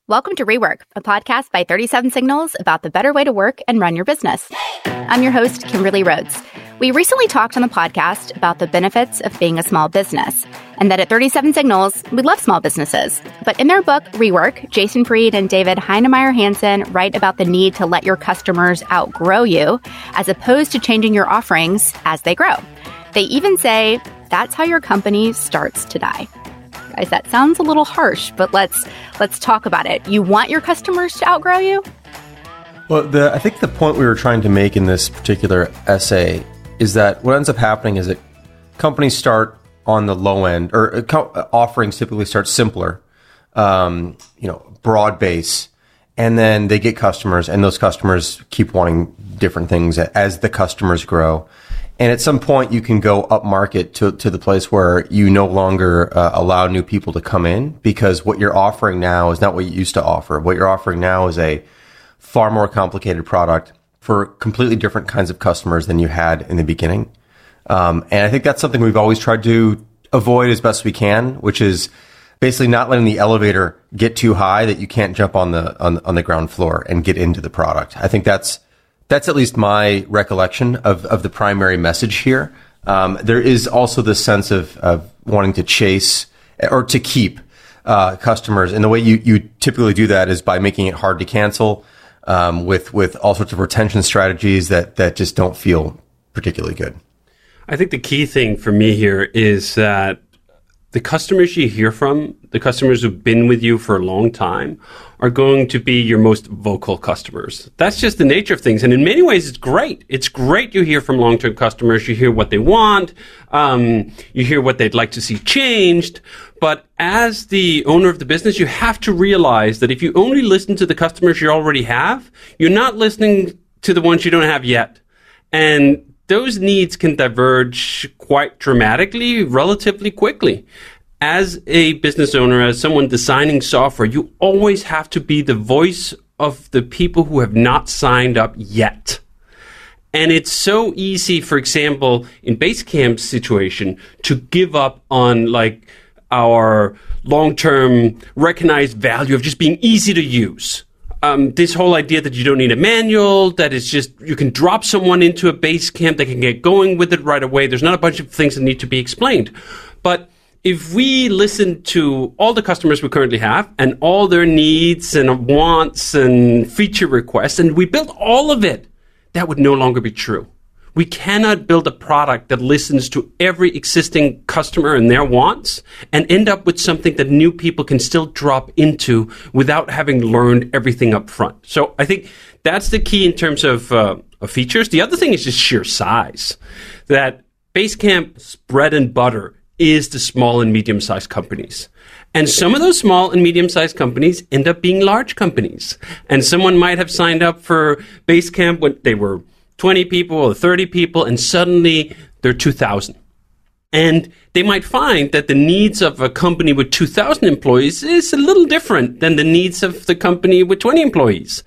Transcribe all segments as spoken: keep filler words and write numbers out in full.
Welcome to Rework, a podcast by thirty-seven Signals about the better way to work and run your business. I'm your host, Kimberly Rhodes. We recently talked on the podcast about the benefits of being a small business, and that at thirty-seven Signals, we love small businesses. But in their book, Rework, Jason Fried and David Heinemeier Hansson write about the need to let your customers outgrow you, as opposed to changing your offerings as they grow. They even say that's how your company starts to die. Guys, that sounds a little harsh, but let's let's talk about it. You want your customers to outgrow you? Well, the, I think the point we were trying to make in this particular essay is that what ends up happening is that companies start on the low end, or offerings typically start simpler, um, you know, broad base, and then they get customers, and those customers keep wanting different things as the customers grow. And at some point, you can go up market to, to the place where you no longer uh, allow new people to come in, because what you're offering now is not what you used to offer. What you're offering now is a far more complicated product for completely different kinds of customers than you had in the beginning. Um, and I think that's something we've always tried to avoid as best we can, which is basically not letting the elevator get too high that you can't jump on the on, on the ground floor and get into the product. I think that's That's at least my recollection of, of the primary message here. Um, there is also this sense of, of wanting to chase or to keep uh, customers. And the way you, you typically do that is by making it hard to cancel um, with with all sorts of retention strategies that, that just don't feel particularly good. I think the key thing for me here is that the customers you hear from, the customers who've been with you for a long time, are going to be your most vocal customers. That's just the nature of things. And in many ways, it's great. It's great you hear from long-term customers. You hear what they want. Um, you hear what they'd like to see changed. But as the owner of the business, you have to realize that if you only listen to the customers you already have, you're not listening to the ones you don't have yet. And those needs can diverge quite dramatically, relatively quickly. As a business owner, as someone designing software, you always have to be the voice of the people who have not signed up yet. And it's so easy, for example, in Basecamp's situation, to give up on like our long-term recognized value of just being easy to use. Um, this whole idea that you don't need a manual, that it's just, you can drop someone into a Basecamp, they can get going with it right away. There's not a bunch of things that need to be explained. But if we listen to all the customers we currently have and all their needs and wants and feature requests, and we build all of it, that would no longer be true. We cannot build a product that listens to every existing customer and their wants and end up with something that new people can still drop into without having learned everything up front. So I think that's the key in terms of, uh, of features. The other thing is just sheer size. That Basecamp's bread and butter is the small and medium-sized companies. And some of those small and medium-sized companies end up being large companies. And someone might have signed up for Basecamp when they were twenty people or thirty people, and suddenly they're two thousand. And they might find that the needs of a company with two thousand employees is a little different than the needs of the company with twenty employees.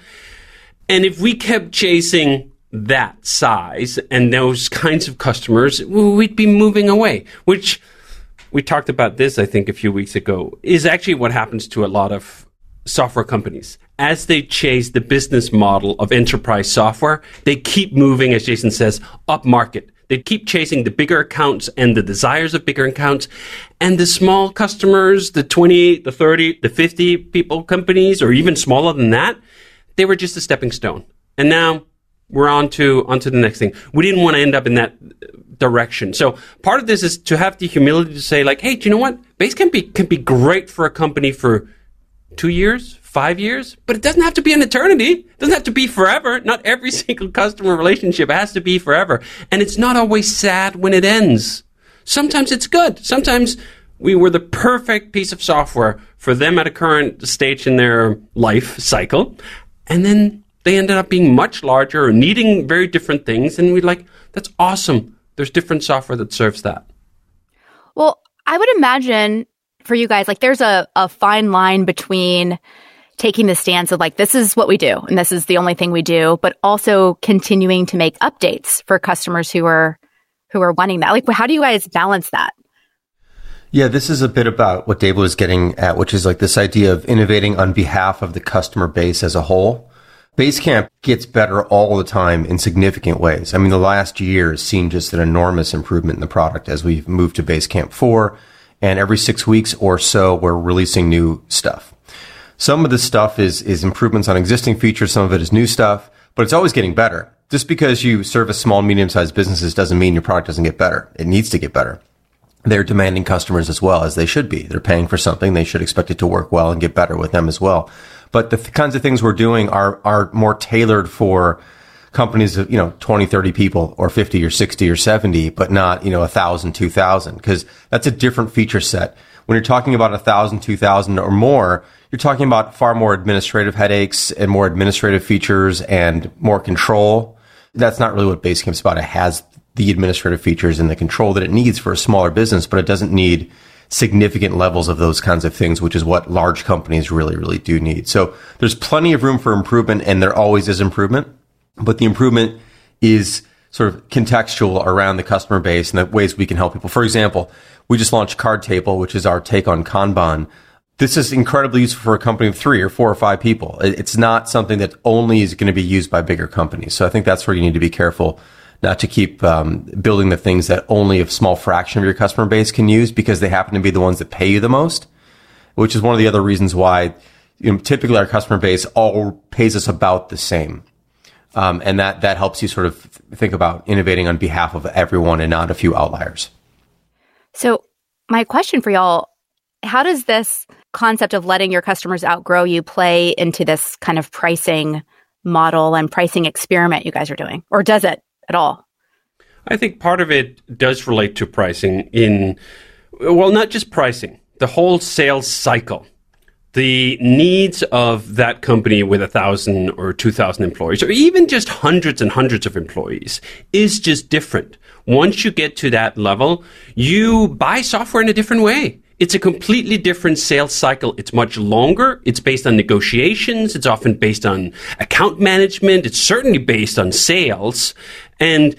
And if we kept chasing that size and those kinds of customers, we'd be moving away, which we talked about this, I think, a few weeks ago, is actually what happens to a lot of software companies. As they chase the business model of enterprise software, they keep moving, as Jason says, up market. They keep chasing the bigger accounts and the desires of bigger accounts. And the small customers, the twenty, the thirty, the fifty people companies, or even smaller than that, they were just a stepping stone. And now we're on to, on to the next thing. We didn't want to end up in that direction. So part of this is to have the humility to say, like, hey, do you know what? Basecamp be, can be great for a company for two years, five years, but it doesn't have to be an eternity. It doesn't have to be forever. Not every single customer relationship has to be forever. And it's not always sad when it ends. Sometimes it's good. Sometimes we were the perfect piece of software for them at a current stage in their life cycle. And then they ended up being much larger or needing very different things. And we're like, that's awesome. There's different software that serves that. Well, I would imagine for you guys, like there's a, a fine line between taking the stance of like, this is what we do and this is the only thing we do, but also continuing to make updates for customers who are who are wanting that. Like, how do you guys balance that? Yeah, this is a bit about what David was getting at, which is like this idea of innovating on behalf of the customer base as a whole. Basecamp gets better all the time in significant ways. I mean, the last year has seen just an enormous improvement in the product as we've moved to Basecamp four, and every six weeks or so, we're releasing new stuff. Some of the stuff is, is improvements on existing features. Some of it is new stuff, but it's always getting better. Just because you service small, medium-sized businesses doesn't mean your product doesn't get better. It needs to get better. They're demanding customers as well, as they should be. They're paying for something. They should expect it to work well and get better with them as well. But the th- kinds of things we're doing are, are more tailored for companies of, you know, twenty, thirty people or fifty or sixty or seventy, but not, you know, one thousand, two thousand, because that's a different feature set. When you're talking about one thousand, two thousand or more, you're talking about far more administrative headaches and more administrative features and more control. That's not really what Basecamp's about. It has the administrative features and the control that it needs for a smaller business, but it doesn't need significant levels of those kinds of things, which is what large companies really, really do need. So there's plenty of room for improvement, and there always is improvement, but the improvement is sort of contextual around the customer base and the ways we can help people. For example, we just launched Cardtable, which is our take on Kanban. This is incredibly useful for a company of three or four or five people. It's not something that only is going to be used by bigger companies. So I think that's where you need to be careful not to keep um, building the things that only a small fraction of your customer base can use because they happen to be the ones that pay you the most, which is one of the other reasons why, you know, typically our customer base all pays us about the same. Um, and that, that helps you sort of think about innovating on behalf of everyone and not a few outliers. So my question for y'all, how does this concept of letting your customers outgrow you play into this kind of pricing model and pricing experiment you guys are doing? Or does it at all? I think part of it does relate to pricing in, well, not just pricing, the whole sales cycle. The needs of that company with a thousand or two thousand employees, or even just hundreds and hundreds of employees, is just different. Once you get to that level, you buy software in a different way. It's a completely different sales cycle. It's much longer. It's based on negotiations. It's often based on account management. It's certainly based on sales. And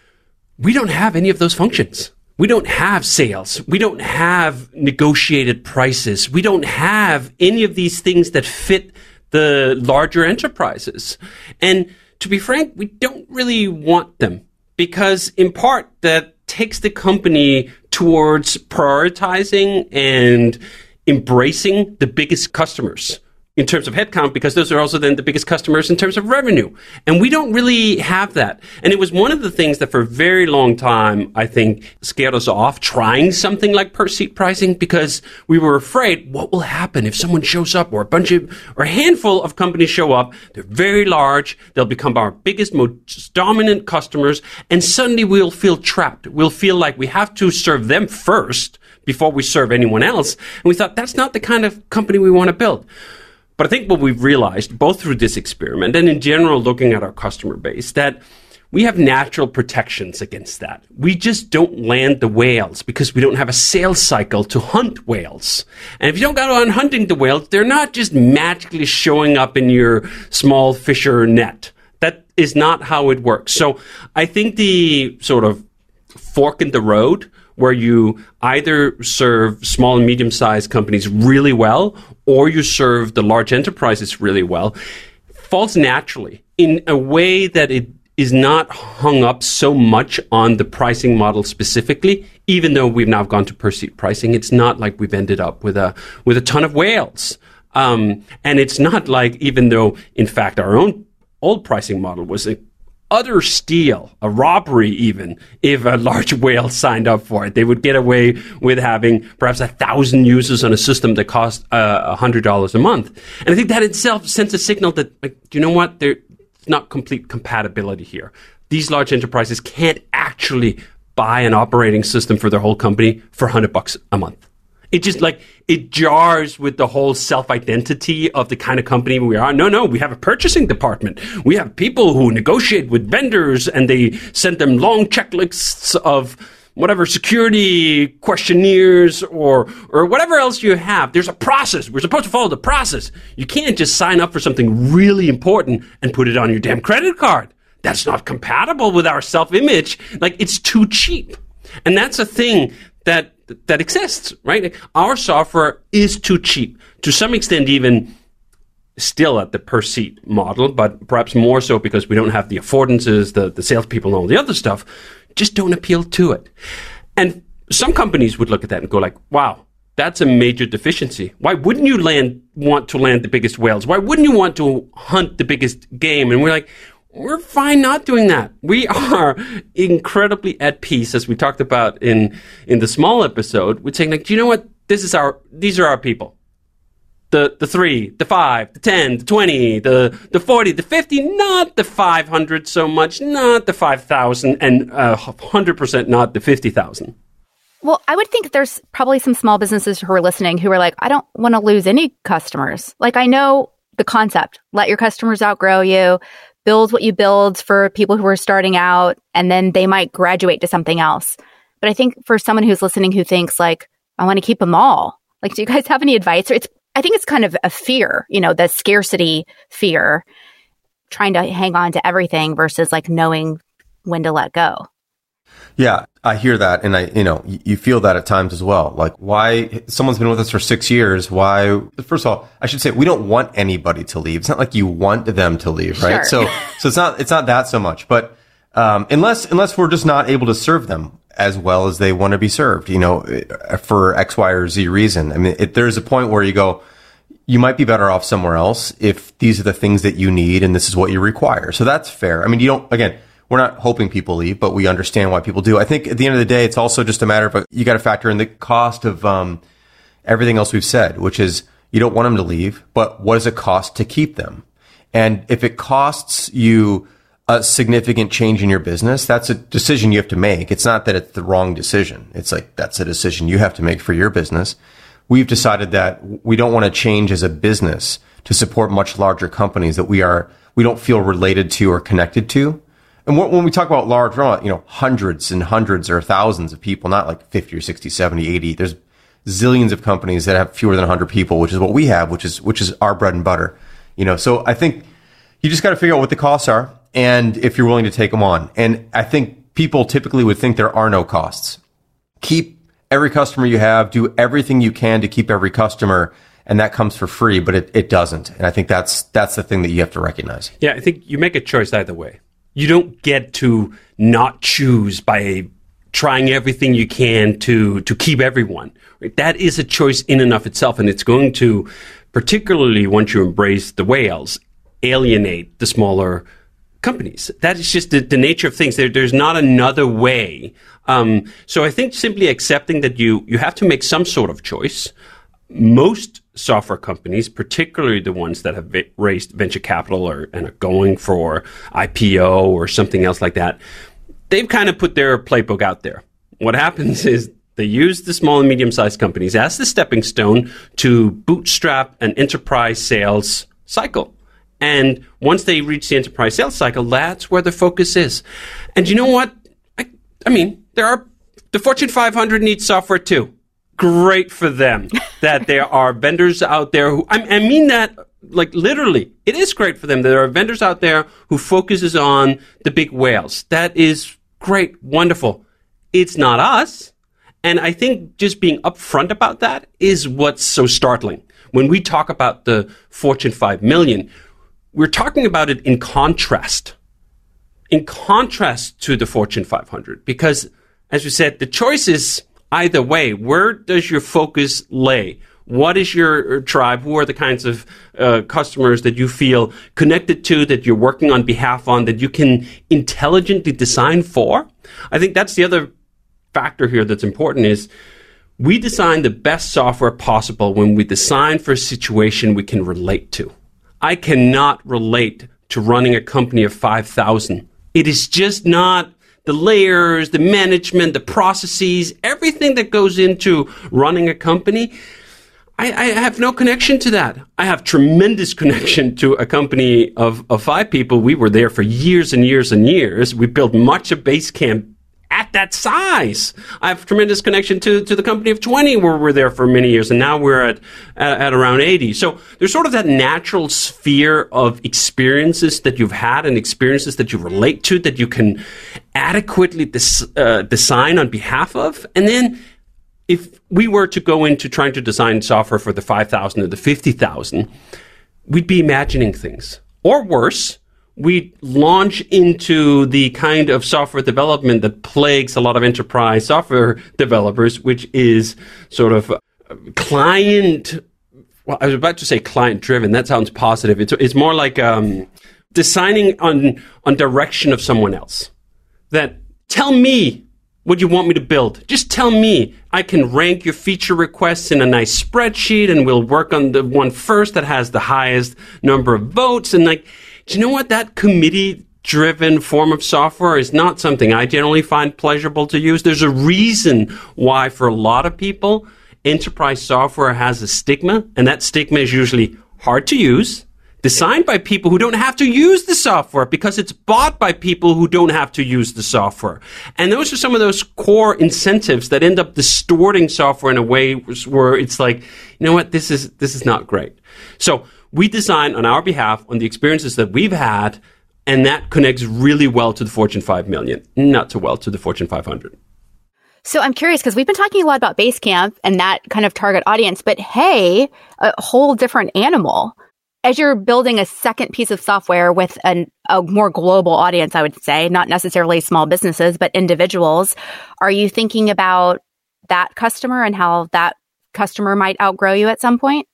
we don't have any of those functions. We don't have sales. We don't have negotiated prices. We don't have any of these things that fit the larger enterprises. And to be frank, we don't really want them because in part that takes the company towards prioritizing and embracing the biggest customers in terms of headcount, because those are also then the biggest customers in terms of revenue. And we don't really have that. And it was one of the things that for a very long time, I think, scared us off trying something like per seat pricing, because we were afraid what will happen if someone shows up or a bunch of, or a handful of companies show up. They're very large. They'll become our biggest, most dominant customers. And suddenly we'll feel trapped. We'll feel like we have to serve them first before we serve anyone else. And we thought that's not the kind of company we want to build. But I think what we've realized, both through this experiment and in general looking at our customer base, that we have natural protections against that. We just don't land the whales because we don't have a sales cycle to hunt whales. And if you don't go on hunting the whales, they're not just magically showing up in your small fisher net. That is not how it works. So I think the sort of fork in the road where you either serve small and medium-sized companies really well or you serve the large enterprises really well, falls naturally in a way that it is not hung up so much on the pricing model specifically. Even though we've now gone to per seat pricing, it's not like we've ended up with a with a ton of whales. Um, and it's not like, even though, in fact, our own old pricing model was a utter steal, a robbery even, if a large whale signed up for it. They would get away with having perhaps a thousand users on a system that cost uh, one hundred dollars a month. And I think that itself sends a signal that, like, do you know what? There's not complete compatibility here. These large enterprises can't actually buy an operating system for their whole company for one hundred bucks a month. It just like, it jars with the whole self-identity of the kind of company we are. No, no, we have a purchasing department. We have people who negotiate with vendors and they send them long checklists of whatever security questionnaires or or whatever else you have. There's a process. We're supposed to follow the process. You can't just sign up for something really important and put it on your damn credit card. That's not compatible with our self-image. Like, it's too cheap. And that's a thing that th- that exists, right? Our software is too cheap. To some extent, even still at the per seat model, but perhaps more so because we don't have the affordances, the, the salespeople and all the other stuff, just don't appeal to it. And some companies would look at that and go like, wow, that's a major deficiency. Why wouldn't you land want to land the biggest whales? Why wouldn't you want to hunt the biggest game? And we're like, we're fine not doing that. We are incredibly at peace, as we talked about in, in the small episode, with saying like, do you know what? This is our, these are our people. The the three, the five, the ten, the twenty, the the forty, the fifty, not the five hundred so much, not the five thousand, and uh, one hundred percent not the fifty thousand. Well, I would think there's probably some small businesses who are listening who are like, I don't want to lose any customers. Like, I know the concept. Let your customers outgrow you. Build what you build for people who are starting out, and then they might graduate to something else. But I think for someone who's listening who thinks like, I want to keep them all. Like, do you guys have any advice? Or it's I think it's kind of a fear, you know, the scarcity fear, trying to hang on to everything versus like knowing when to let go. Yeah, I hear that. And I, you know, you feel that at times as well. Like, why someone's been with us for six years. Why? First of all, I should say we don't want anybody to leave. It's not like you want them to leave, right? Sure. So, so it's not, it's not that so much, but, um, unless, unless we're just not able to serve them as well as they want to be served, you know, for X, Y, or Z reason. I mean, it, there's a point where you go, you might be better off somewhere else if these are the things that you need and this is what you require. So that's fair. I mean, you don't, again, we're not hoping people leave, but we understand why people do. I think at the end of the day, it's also just a matter of, you got to factor in the cost of, um, everything else we've said, which is you don't want them to leave, but what does it cost to keep them? And if it costs you a significant change in your business, that's a decision you have to make. It's not that it's the wrong decision. It's like, that's a decision you have to make for your business. We've decided that we don't want to change as a business to support much larger companies that we are, we don't feel related to or connected to. And when we talk about large, we're not, you know, hundreds and hundreds or thousands of people, not like fifty or sixty, seventy, eighty. There's zillions of companies that have fewer than one hundred people, which is what we have, which is, which is our bread and butter. You know, so I think you just got to figure out what the costs are and if you're willing to take them on. And I think people typically would think there are no costs. Keep every customer you have, do everything you can to keep every customer, and that comes for free, but it, it doesn't. And I think that's that's the thing that you have to recognize. Yeah, I think you make a choice either way. You don't get to not choose by trying everything you can to to keep everyone. Right? That is a choice in and of itself, and it's going to, particularly once you embrace the whales, alienate the smaller companies. That is just the, the nature of things. There, there's not another way. Um, so I think simply accepting that you you have to make some sort of choice. Most software companies, particularly the ones that have v- raised venture capital or and are going for I P O or something else like that, they've kind of put their playbook out there. What happens is they use the small and medium-sized companies as the stepping stone to bootstrap an enterprise sales cycle. And once they reach the enterprise sales cycle, that's where the focus is. And you know what? I, I mean, there are the Fortune five hundred needs software too. Great for them that there are vendors out there who, I, I mean that like literally, it is great for them. There are vendors out there who focuses on the big whales. That is great, wonderful. It's not us. And I think just being upfront about that is what's so startling. When we talk about the Fortune five million, we're talking about it in contrast, in contrast to the Fortune five hundred, because as we said, the choice is either way. Where does your focus lay? What is your tribe? Who are the kinds of uh, customers that you feel connected to, that you're working on behalf on, that you can intelligently design for? I think that's the other factor here that's important is we design the best software possible when we design for a situation we can relate to. I cannot relate to running a company of five thousand. It is just not the layers, the management, the processes, everything that goes into running a company. I, I have no connection to that. I have tremendous connection to a company of, of five people. We were there for years and years and years. We built much of Basecamp at that size. I have tremendous connection to, to the company of twenty where we're there for many years, and now we're at, at, at around eighty. So there's sort of that natural sphere of experiences that you've had and experiences that you relate to that you can adequately des, uh, design on behalf of. And then if we were to go into trying to design software for the five thousand or the fifty thousand, we'd be imagining things. Or worse, we'd launch into the kind of software development that plagues a lot of enterprise software developers, which is sort of client, well, I was about to say client-driven. That sounds positive. It's, it's more like um, designing on, on direction of someone else. That, tell me what you want me to build. Just tell me. I can rank your feature requests in a nice spreadsheet, and we'll work on the one first that has the highest number of votes. And like, do you know what? That committee-driven form of software is not something I generally find pleasurable to use. There's a reason why, for a lot of people, enterprise software has a stigma, and that stigma is usually hard to use, designed by people who don't have to use the software because it's bought by people who don't have to use the software. And those are some of those core incentives that end up distorting software in a way where it's like, you know what, this is this is not great. So we design on our behalf on the experiences that we've had, and that connects really well to the Fortune five million, not so well to the Fortune five hundred. So I'm curious because we've been talking a lot about Basecamp and that kind of target audience, but hey, a whole different animal. As you're building a second piece of software with an, a more global audience, I would say, not necessarily small businesses, but individuals, are you thinking about that customer and how that customer might outgrow you at some point?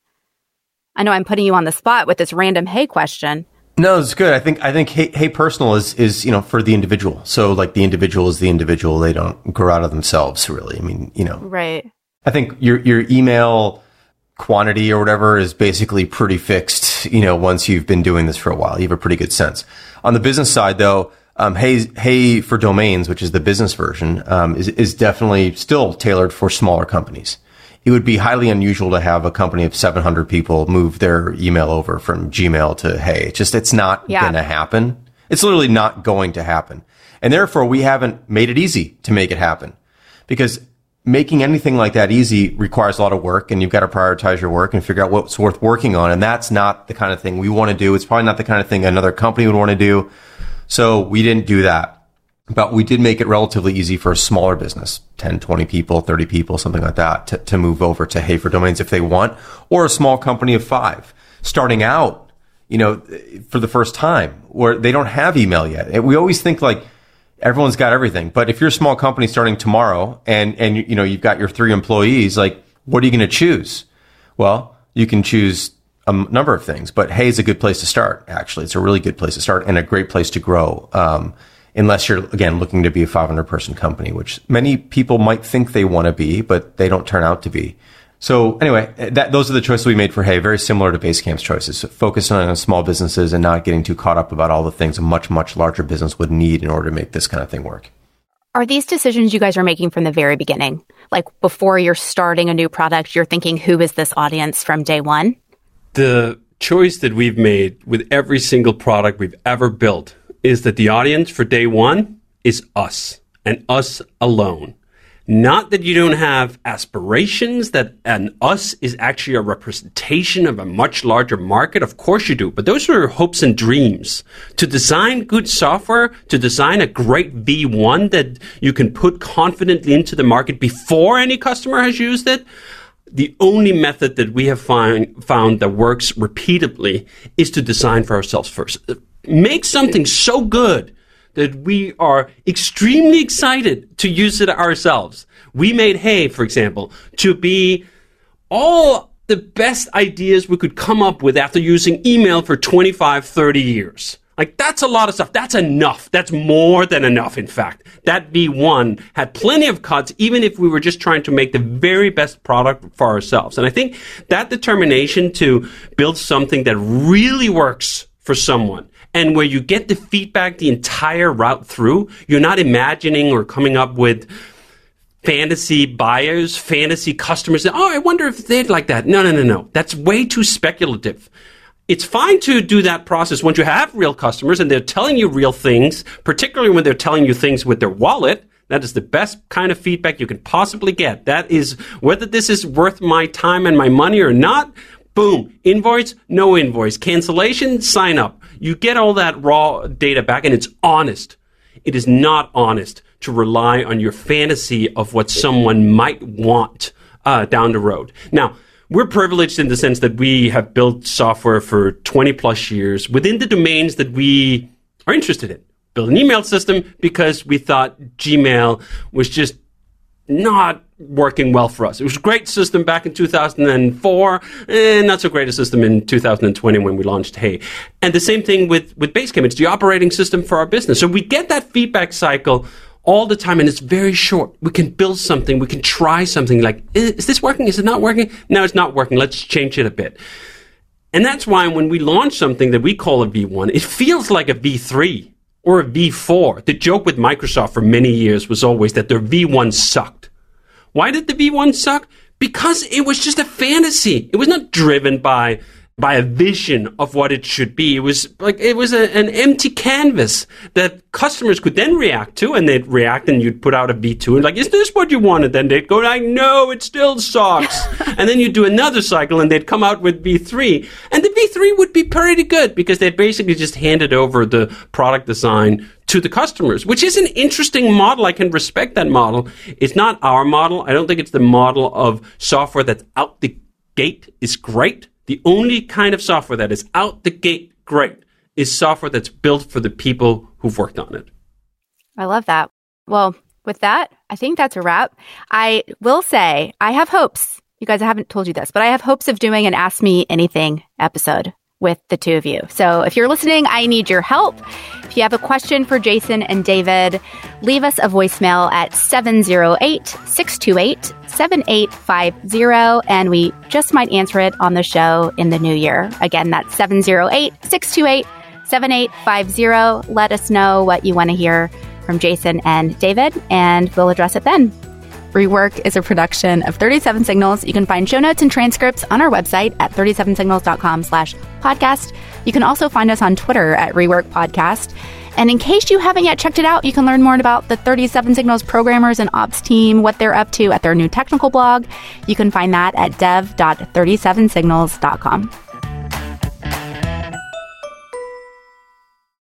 I know I'm putting you on the spot with this random hey question. No, it's good. I think I think hey, hey personal is is you know for the individual. So like the individual is the individual. They don't grow out of themselves, really. I mean, you know. Right. I think your your email quantity or whatever is basically pretty fixed. You know, once you've been doing this for a while, you have a pretty good sense. On the business side, though, um, hey hey for domains, which is the business version, um, is is definitely still tailored for smaller companies. It would be highly unusual to have a company of seven hundred people move their email over from Gmail to Hey. It's just, it's not yeah. going to happen. It's literally not going to happen. And therefore, we haven't made it easy to make it happen, because making anything like that easy requires a lot of work, and you've got to prioritize your work and figure out what's worth working on. And that's not the kind of thing we want to do. It's probably not the kind of thing another company would want to do. So we didn't do that. But we did make it relatively easy for a smaller business, ten, twenty people, thirty people, something like that, to, to move over to Hey for Domains if they want, or a small company of five starting out, you know, for the first time, where they don't have email yet. We always think like everyone's got everything. But if you're a small company starting tomorrow and, and you know, you've got your three employees, like, what are you going to choose? Well, you can choose a number of things, but Hey is a good place to start. Actually, it's a really good place to start and a great place to grow. Um, Unless you're, again, looking to be a five hundred person company, which many people might think they want to be, but they don't turn out to be. So anyway, that, those are the choices we made for Hey, very similar to Basecamp's choices. So focusing on small businesses and not getting too caught up about all the things a much, much larger business would need in order to make this kind of thing work. Are these decisions you guys are making from the very beginning? Like before you're starting a new product, you're thinking, who is this audience from day one? The choice that we've made with every single product we've ever built is that the audience for day one is us and us alone. Not that you don't have aspirations, that an us is actually a representation of a much larger market. Of course you do, but those are hopes and dreams. To design good software, to design a great V one that you can put confidently into the market before any customer has used it, the only method that we have find, found that works repeatedly is to design for ourselves first. Make something so good that we are extremely excited to use it ourselves. We made Hey, for example, to be all the best ideas we could come up with after using email for twenty-five, thirty years. Like, that's a lot of stuff. That's enough. That's more than enough, in fact. That V one had plenty of cuts, even if we were just trying to make the very best product for ourselves. And I think that determination to build something that really works for someone, and where you get the feedback the entire route through, you're not imagining or coming up with fantasy buyers, fantasy customers. Oh, I wonder if they'd like that. No, no, no, no. That's way too speculative. It's fine to do that process once you have real customers and they're telling you real things, particularly when they're telling you things with their wallet. That is the best kind of feedback you can possibly get. That is whether this is worth my time and my money or not. Boom. Invoice, no invoice. Cancellation, sign up. You get all that raw data back, and it's honest. It is not honest to rely on your fantasy of what someone might want uh, down the road. Now, we're privileged in the sense that we have built software for twenty plus years within the domains that we are interested in. Build an email system because we thought Gmail was just not working well for us. It was a great system back in two thousand four, and not so great a system in two thousand twenty when we launched Hey. And the same thing with, with Basecamp. It's the operating system for our business. So we get that feedback cycle all the time, and it's very short. We can build something. We can try something like, is, is this working? Is it not working? No, it's not working. Let's change it a bit. And that's why when we launch something that we call a V one, it feels like a V three or a V four. The joke with Microsoft for many years was always that their V one sucked. Why did the V one suck? Because it was just a fantasy. It was not driven by by a vision of what it should be. It was like it was a, an empty canvas that customers could then react to, and they'd react, and you'd put out a V two, and like, is this what you wanted? Then they'd go like, no, it still sucks. And then you'd do another cycle, and they'd come out with V three, and the V three would be pretty good because they'd basically just handed over the product design to the customers, which is an interesting model. I can respect that model. It's not our model. I don't think it's the model of software that's out the gate is great. The only kind of software that is out the gate great is software that's built for the people who've worked on it. I love that. Well, with that, I think that's a wrap. I will say I have hopes. You guys, I haven't told you this, but I have hopes of doing an Ask Me Anything episode with the two of you. So if you're listening, I need your help. If you have a question for Jason and David, leave us a voicemail at seven oh eight, six two eight, seven eight five zero, and we just might answer it on the show in the new year. Again, that's seven oh eight, six two eight, seven eight five zero. Let us know what you want to hear from Jason and David, and we'll address it then. Rework is a production of thirty-seven Signals. You can find show notes and transcripts on our website at thirty-seven signals dot com slash podcast. You can also find us on Twitter at Rework Podcast. And in case you haven't yet checked it out, you can learn more about the thirty-seven Signals programmers and ops team, what they're up to at their new technical blog. You can find that at dev dot thirty-seven signals dot com.